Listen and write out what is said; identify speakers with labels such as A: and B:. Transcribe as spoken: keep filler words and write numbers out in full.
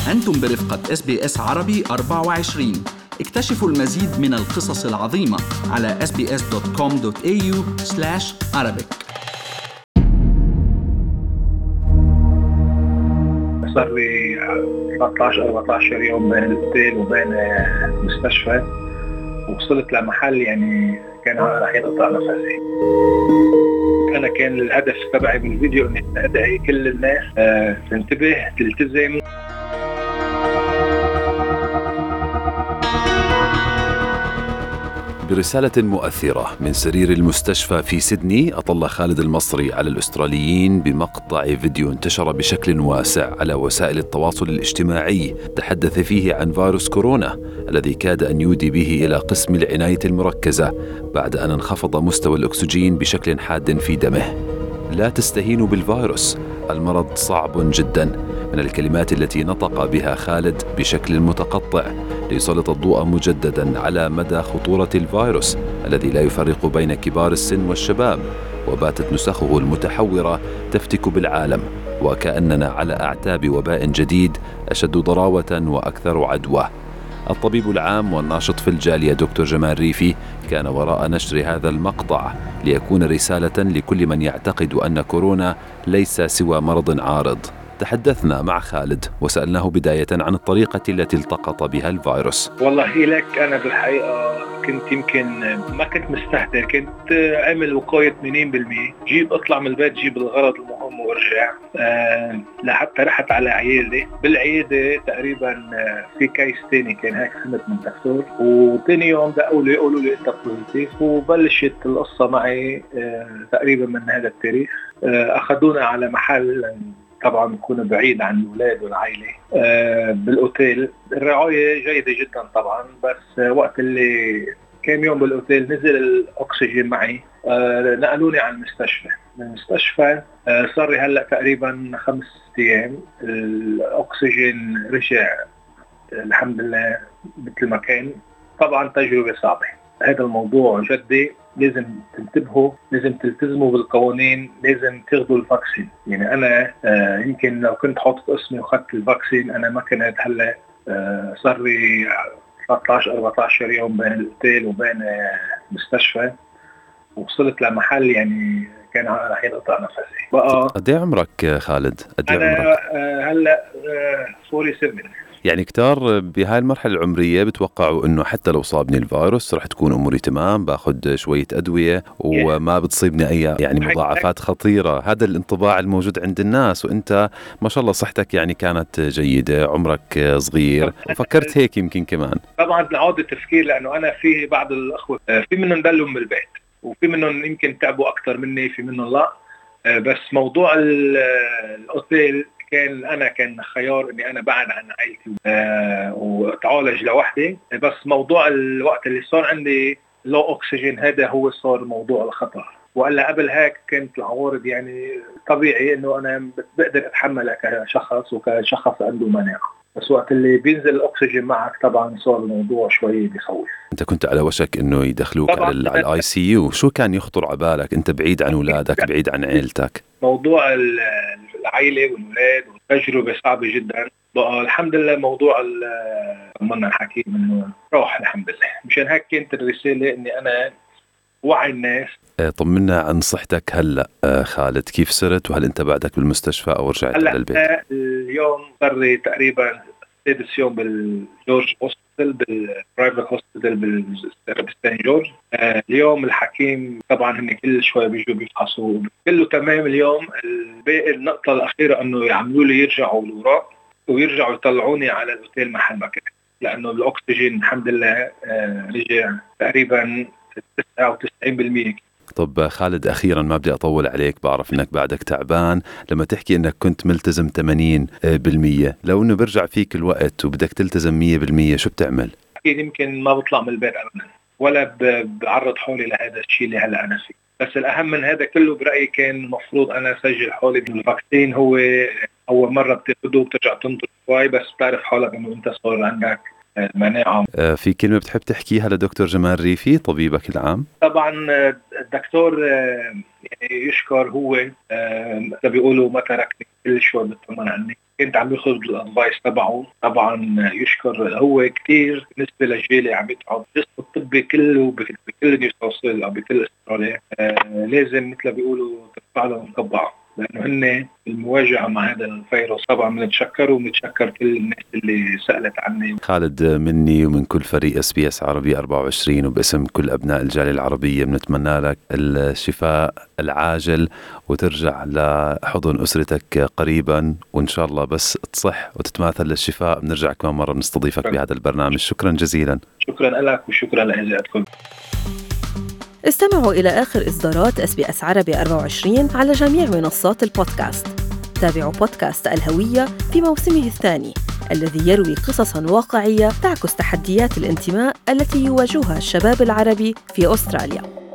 A: أنتم برفقة إس بي إس عربي أربعة وعشرين. اكتشفوا المزيد من القصص العظيمة على إس بي إس دوت كوم دوت إيه يو سلاش عربيك.
B: صار لي ثلاثة عشر أربعة عشر يوم بين الاوتيل وبين المستشفى، ووصلت لمحل يعني كان راح ينقطع نفسي. أنا كان الهدف تبعي بالفيديو إني أدعي كل الناس تنتبه تلتزم.
C: برسالة مؤثرة من سرير المستشفى في سيدني، أطل خالد المصري على الأستراليين بمقطع فيديو انتشر بشكل واسع على وسائل التواصل الاجتماعي تحدث فيه عن فيروس كورونا الذي كاد أن يودي به إلى قسم العناية المركزة بعد أن انخفض مستوى الأكسجين بشكل حاد في دمه. لا تستهينوا بالفيروس، المرض صعب جدا، من الكلمات التي نطق بها خالد بشكل متقطع ليسلط الضوء مجددا على مدى خطورة الفيروس الذي لا يفرق بين كبار السن والشباب، وباتت نسخه المتحورة تفتك بالعالم وكأننا على أعتاب وباء جديد أشد ضراوة وأكثر عدوى. الطبيب العام والناشط في الجالية دكتور جمال ريفي كان وراء نشر هذا المقطع ليكون رسالة لكل من يعتقد أن كورونا ليس سوى مرض عارض. تحدثنا مع خالد وسألناه بداية عن الطريقة التي التقط بها الفيروس.
B: والله لك أنا بالحقيقة كنت يمكن ما كنت مستهتر، كنت عامل وقاية ثمانين بالمئة، جيب اطلع من البيت جيب الغرض المهم وارجع. أه لحتى رحت على عيادة، بالعيادة تقريبا في كيس تاني كان هيك سمت من دكتور، وتاني يوم دقوا لي يقولوا لي انت بوزيتيف، وبلشت القصة معي أه تقريبا من هذا التاريخ. أه أخذونا على محل طبعا بكون بعيد عن الأولاد والعائلة أه بالأوتيل. الرعاية جيدة جدا طبعا، بس وقت اللي كام يوم بالأوتيل نزل الأكسجين معي. أه نقلوني على المستشفى. من المستشفى أه صار لي هلأ تقريبا خمس أيام الأكسجين رجع الحمد لله مثل ما كان. طبعا تجربة صعبة، هذا الموضوع جدي، لازم تنتبهوا، لازم تلتزموا بالقوانين، لازم تاخذوا الفاكسين. يعني أنا آه يمكن لو كنت حاطط اسمي وخدت الفاكسين أنا ما كنت هلا. آه صار لي ثلاثة عشر أربعة عشر يوم بين الأوتيل وبين آه المستشفى، ووصلت لمحل يعني كان راح ينقطع نفسي. بقى
C: قد ايه عمرك خالد؟ قد ايه
B: أنا
C: عمرك؟
B: آه هلا آه سبعة وأربعين.
C: يعني كتار بهاي المرحلة العمرية بتوقعوا انه حتى لو صابني الفيروس رح تكون اموري تمام، باخذ شوية ادوية وما بتصيبني اي يعني مضاعفات خطيرة. هذا الانطباع الموجود عند الناس، وانت ما شاء الله صحتك يعني كانت جيدة، عمرك صغير، وفكرت هيك يمكن كمان.
B: طبعا عودة التفكير، لانه انا في بعض الاخوة في منهم دلهم بالبيت، وفي منهم يمكن تعبوا اكثر مني، في منهم لا. بس موضوع الاوتيل كان أنا كان خيار إني أنا بعد عن عائلتي أه وأتعالج لوحدي. بس موضوع الوقت اللي صار عندي لو أكسجين هذا هو صار موضوع الخطر، وإلا قبل هيك كانت العوارض يعني طبيعي إنه أنا بقدر أتحملها كشخص وكشخص عنده مناعة. بس وقت اللي بينزل الأكسجين معك طبعا صار الموضوع شوي بيخوف.
C: أنت كنت على وشك إنه يدخلوك على الآي سي يو، شو كان يخطر على بالك؟ أنت بعيد عن أولادك، بعيد عن عائلتك.
B: موضوع العائلة والولاد وتجربة صعبة جدا. بقى الحمد لله موضوع طمنا الحكيم إنه روح الحمد لله. مشان هيك كانت الرسالة إني أنا وعي الناس.
C: طمنا عن صحتك هلا خالد، كيف صرت؟ وهل أنت بعدك بالمستشفى أو رجعت على البيت؟
B: اليوم صار لي تقريبا سادس يوم بالجورج هوسبيتال، بالبرايفت هوسبيتال بالسان جورج. آه اليوم الحكيم طبعا هن كل شوي بيجوا بيفحصوا كله تمام. اليوم الباقي النقطة الأخيرة إنه يعملوا لي يرجعوا لوراء ويرجعوا يطلعوني على الأوتيل محل ما كنت، لأنه الأكسجين الحمد لله آه رجع تقريبا تسعة وتسعين بالمئة.
C: طب خالد أخيرا، ما بدي أطول عليك، بعرف أنك بعدك تعبان، لما تحكي أنك كنت ملتزم ثمانين بالمئة، لو أنه برجع فيك الوقت وبدك تلتزم مية بالمية شو بتعمل؟
B: أكيد يمكن ما بطلع من البيت أبدا، ولا بعرض حولي لهذا الشيء اللي هلأ أنا فيه. بس الأهم من هذا كله برأيي كان المفروض أنا أسجل حولي بالفاكسين. هو أول مرة بتاخده وبترجع تنطر شوي، بس بتعرف حالك إنه أنت صار عندك المناعة.
C: في كلمة بتحب تحكيها لدكتور جمال ريفي طبيبك العام؟
B: طبعا الدكتور يعني يشكر، هو مثل بيقولوا ما تركني كل شوي بتطمن عني، كنت عم ياخذ الادفايس تبعه. طبعا يشكر هو كثير بالنسبه لجيلي عم يتعب القسم الطبي كله بكل نيو ساوث ويلز او بكل استراليا. آه لازم مثل بيقولوا ترفع لهم قبعه لانه هن المواجهه مع هذا الفيروس. طبعا بنتشكر وبنتشكر كل الناس اللي سالت عني.
C: خالد، مني ومن كل فريق اس بي اس عربي أربعة وعشرين وباسم كل ابناء الجاليه العربيه بنتمنى لك الشفاء العاجل وترجع لحضن اسرتك قريبا، وان شاء الله بس تصح وتتماثل للشفاء بنرجع كمان مره نستضيفك شكرا. بهذا البرنامج. شكرا جزيلا.
B: شكرا لك وشكرا لإذاعتكم.
D: استمعوا إلى آخر إصدارات اس بي اس عربي أربعة وعشرين على جميع منصات البودكاست. تابعوا بودكاست الهوية في موسمه الثاني الذي يروي قصصاً واقعية تعكس تحديات الانتماء التي يواجهها الشباب العربي في أستراليا.